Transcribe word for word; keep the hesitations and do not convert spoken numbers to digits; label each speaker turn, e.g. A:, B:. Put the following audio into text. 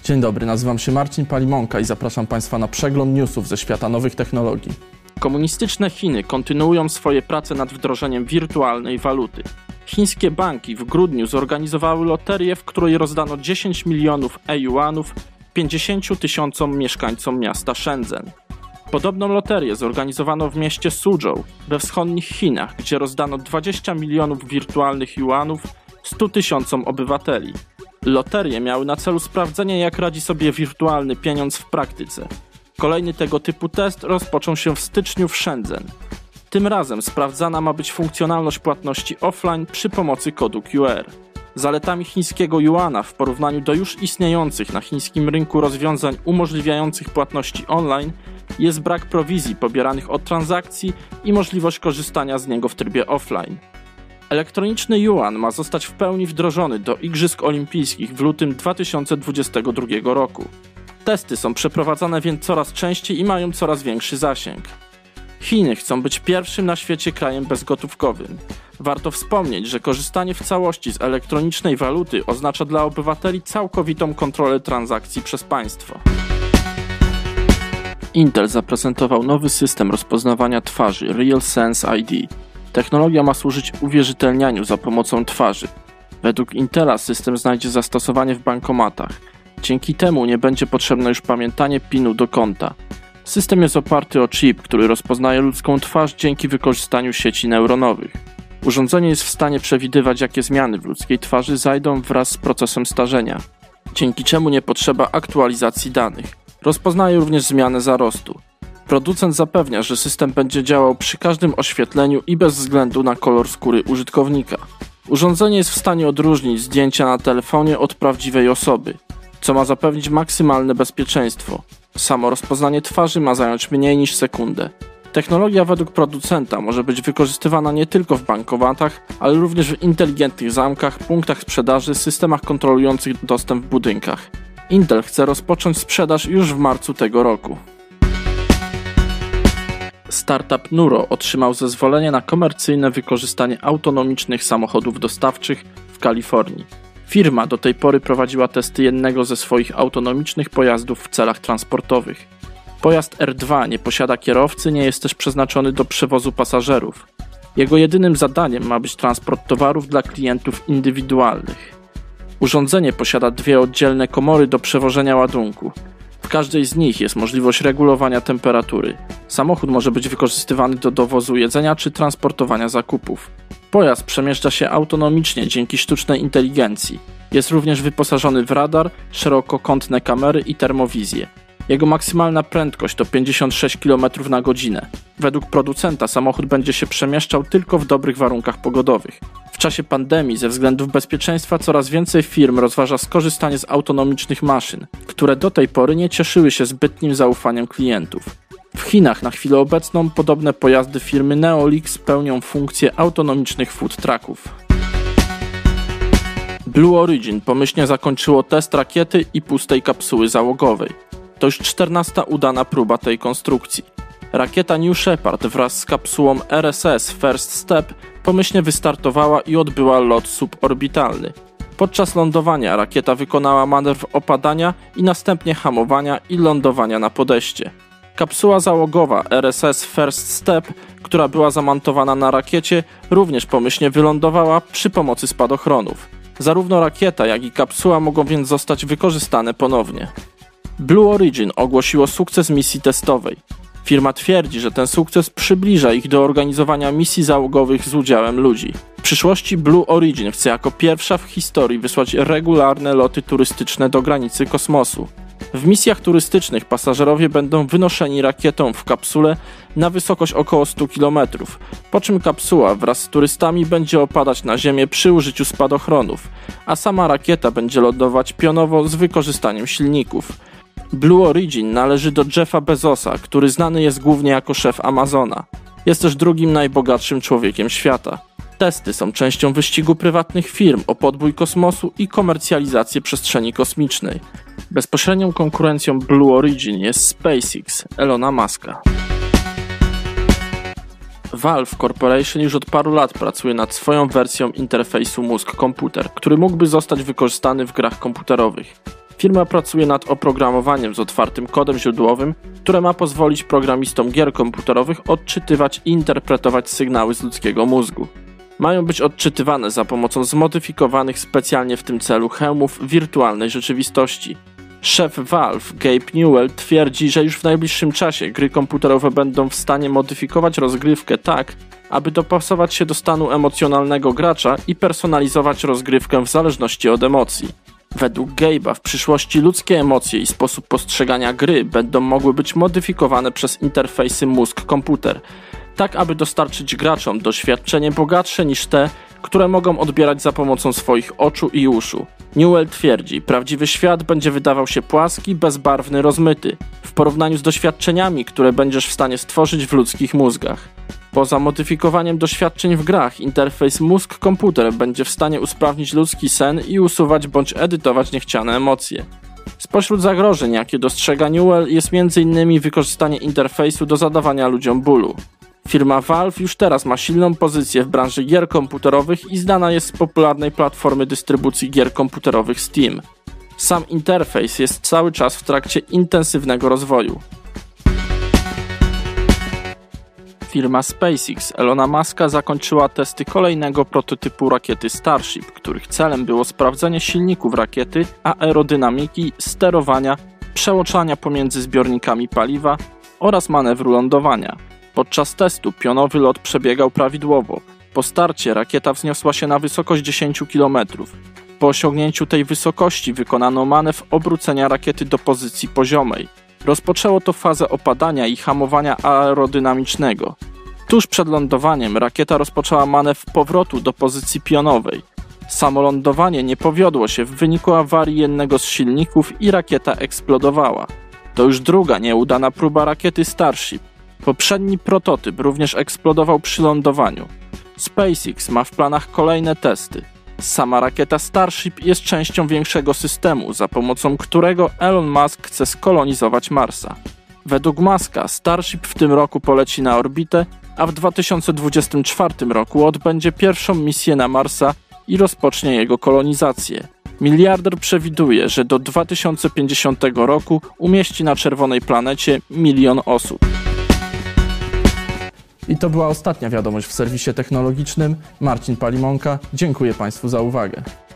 A: Dzień dobry, nazywam się Marcin Palimonka i zapraszam Państwa na przegląd newsów ze świata nowych technologii.
B: Komunistyczne Chiny kontynuują swoje prace nad wdrożeniem wirtualnej waluty. Chińskie banki w grudniu zorganizowały loterię, w której rozdano dziesięć milionów e-juanów pięćdziesięciu tysiącom mieszkańcom miasta Shenzhen. Podobną loterię zorganizowano w mieście Suzhou we wschodnich Chinach, gdzie rozdano dwadzieścia milionów wirtualnych juanów stu tysiącom obywateli. Loterie miały na celu sprawdzenie, jak radzi sobie wirtualny pieniądz w praktyce. Kolejny tego typu test rozpoczął się w styczniu w Shenzhen. Tym razem sprawdzana ma być funkcjonalność płatności offline przy pomocy kodu Q R. Zaletami chińskiego juana w porównaniu do już istniejących na chińskim rynku rozwiązań umożliwiających płatności online jest brak prowizji pobieranych od transakcji i możliwość korzystania z niego w trybie offline. Elektroniczny juan ma zostać w pełni wdrożony do Igrzysk Olimpijskich w lutym dwa tysiące dwudziestego drugiego roku. Testy są przeprowadzane więc coraz częściej i mają coraz większy zasięg. Chiny chcą być pierwszym na świecie krajem bezgotówkowym. Warto wspomnieć, że korzystanie w całości z elektronicznej waluty oznacza dla obywateli całkowitą kontrolę transakcji przez państwo. Intel zaprezentował nowy system rozpoznawania twarzy RealSense I D. Technologia ma służyć uwierzytelnianiu za pomocą twarzy. Według Intela system znajdzie zastosowanie w bankomatach. Dzięki temu nie będzie potrzebne już pamiętanie pinu do konta. System jest oparty o chip, który rozpoznaje ludzką twarz dzięki wykorzystaniu sieci neuronowych. Urządzenie jest w stanie przewidywać, jakie zmiany w ludzkiej twarzy zajdą wraz z procesem starzenia, dzięki czemu nie potrzeba aktualizacji danych. Rozpoznaje również zmianę zarostu. Producent zapewnia, że system będzie działał przy każdym oświetleniu i bez względu na kolor skóry użytkownika. Urządzenie jest w stanie odróżnić zdjęcia na telefonie od prawdziwej osoby, co ma zapewnić maksymalne bezpieczeństwo. Samo rozpoznanie twarzy ma zająć mniej niż sekundę. Technologia według producenta może być wykorzystywana nie tylko w bankomatach, ale również w inteligentnych zamkach, punktach sprzedaży, systemach kontrolujących dostęp w budynkach. Intel chce rozpocząć sprzedaż już w marcu tego roku. Startup Nuro otrzymał zezwolenie na komercyjne wykorzystanie autonomicznych samochodów dostawczych w Kalifornii. Firma do tej pory prowadziła testy jednego ze swoich autonomicznych pojazdów w celach transportowych. Pojazd R dwa nie posiada kierowcy, nie jest też przeznaczony do przewozu pasażerów. Jego jedynym zadaniem ma być transport towarów dla klientów indywidualnych. Urządzenie posiada dwie oddzielne komory do przewożenia ładunku. W każdej z nich jest możliwość regulowania temperatury. Samochód może być wykorzystywany do dowozu jedzenia czy transportowania zakupów. Pojazd przemieszcza się autonomicznie dzięki sztucznej inteligencji. Jest również wyposażony w radar, szerokokątne kamery i termowizję. Jego maksymalna prędkość to pięćdziesiąt sześć kilometrów na godzinę. Według producenta samochód będzie się przemieszczał tylko w dobrych warunkach pogodowych. W czasie pandemii ze względów bezpieczeństwa coraz więcej firm rozważa skorzystanie z autonomicznych maszyn, które do tej pory nie cieszyły się zbytnim zaufaniem klientów. W Chinach na chwilę obecną podobne pojazdy firmy Neolix pełnią funkcję autonomicznych food trucków. Blue Origin pomyślnie zakończyło test rakiety i pustej kapsuły załogowej. To już czternasta udana próba tej konstrukcji. Rakieta New Shepard wraz z kapsułą R S S First Step pomyślnie wystartowała i odbyła lot suborbitalny. Podczas lądowania rakieta wykonała manewr opadania i następnie hamowania i lądowania na podejście. Kapsuła załogowa R S S First Step, która była zamontowana na rakiecie, również pomyślnie wylądowała przy pomocy spadochronów. Zarówno rakieta, jak i kapsuła mogą więc zostać wykorzystane ponownie. Blue Origin ogłosiło sukces misji testowej. Firma twierdzi, że ten sukces przybliża ich do organizowania misji załogowych z udziałem ludzi. W przyszłości Blue Origin chce jako pierwsza w historii wysłać regularne loty turystyczne do granicy kosmosu. W misjach turystycznych pasażerowie będą wynoszeni rakietą w kapsule na wysokość około stu kilometrów, po czym kapsuła wraz z turystami będzie opadać na ziemię przy użyciu spadochronów, a sama rakieta będzie lądować pionowo z wykorzystaniem silników. Blue Origin należy do Jeffa Bezosa, który znany jest głównie jako szef Amazona. Jest też drugim najbogatszym człowiekiem świata. Testy są częścią wyścigu prywatnych firm o podbój kosmosu i komercjalizację przestrzeni kosmicznej. Bezpośrednią konkurencją Blue Origin jest SpaceX Elona Muska. Valve Corporation już od paru lat pracuje nad swoją wersją interfejsu mózg-komputer, który mógłby zostać wykorzystany w grach komputerowych. Firma pracuje nad oprogramowaniem z otwartym kodem źródłowym, które ma pozwolić programistom gier komputerowych odczytywać i interpretować sygnały z ludzkiego mózgu. Mają być odczytywane za pomocą zmodyfikowanych specjalnie w tym celu hełmów wirtualnej rzeczywistości. Szef Valve, Gabe Newell, twierdzi, że już w najbliższym czasie gry komputerowe będą w stanie modyfikować rozgrywkę tak, aby dopasować się do stanu emocjonalnego gracza i personalizować rozgrywkę w zależności od emocji. Według Gabe'a w przyszłości ludzkie emocje i sposób postrzegania gry będą mogły być modyfikowane przez interfejsy mózg-komputer, tak aby dostarczyć graczom doświadczenie bogatsze niż te, które mogą odbierać za pomocą swoich oczu i uszu. Newell twierdzi, prawdziwy świat będzie wydawał się płaski, bezbarwny, rozmyty, w porównaniu z doświadczeniami, które będziesz w stanie stworzyć w ludzkich mózgach. Poza modyfikowaniem doświadczeń w grach, interfejs mózg-komputer będzie w stanie usprawnić ludzki sen i usuwać bądź edytować niechciane emocje. Spośród zagrożeń, jakie dostrzega Newell, jest między innymi wykorzystanie interfejsu do zadawania ludziom bólu. Firma Valve już teraz ma silną pozycję w branży gier komputerowych i znana jest z popularnej platformy dystrybucji gier komputerowych Steam. Sam interfejs jest cały czas w trakcie intensywnego rozwoju. Firma SpaceX Elona Muska zakończyła testy kolejnego prototypu rakiety Starship, których celem było sprawdzenie silników rakiety, aerodynamiki, sterowania, przełączania pomiędzy zbiornikami paliwa oraz manewru lądowania. Podczas testu pionowy lot przebiegał prawidłowo. Po starcie rakieta wzniosła się na wysokość dziesięć kilometrów. Po osiągnięciu tej wysokości wykonano manewr obrócenia rakiety do pozycji poziomej. Rozpoczęło to fazę opadania i hamowania aerodynamicznego. Tuż przed lądowaniem rakieta rozpoczęła manewr powrotu do pozycji pionowej. Samo lądowanie nie powiodło się w wyniku awarii jednego z silników i rakieta eksplodowała. To już druga nieudana próba rakiety Starship. Poprzedni prototyp również eksplodował przy lądowaniu. SpaceX ma w planach kolejne testy. Sama rakieta Starship jest częścią większego systemu, za pomocą którego Elon Musk chce skolonizować Marsa. Według Muska Starship w tym roku poleci na orbitę, a w dwa tysiące dwudziestym czwartym roku odbędzie pierwszą misję na Marsa i rozpocznie jego kolonizację. Miliarder przewiduje, że do dwa tysiące pięćdziesiątego roku umieści na czerwonej planecie milion osób.
A: I to była ostatnia wiadomość w serwisie technologicznym. Marcin Palimonka. Dziękuję Państwu za uwagę.